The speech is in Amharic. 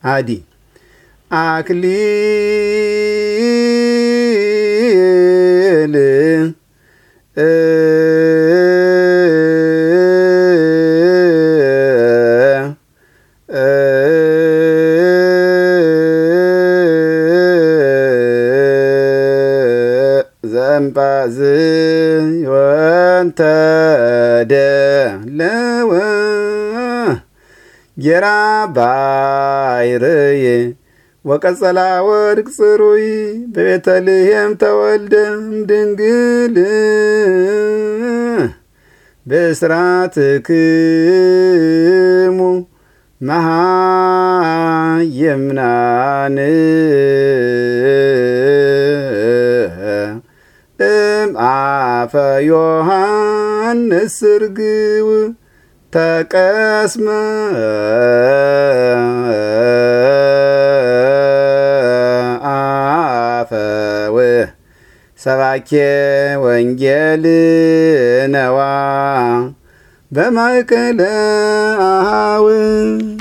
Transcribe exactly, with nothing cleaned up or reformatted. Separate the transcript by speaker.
Speaker 1: አዲ አክሊል ዘምባዝ ወንተ ደለወ ጌራ ባይርይ ወቀጸላ ወርቅ ጽሩይ በቤተልሔም ተወልደ ድንግል በስራትክሙ መሃይምናን እም አፈ ዮሐንስ ርግው ተቀስመ አፈው ሰባኬ ወንጌል ነዋ በማእከለ አኀው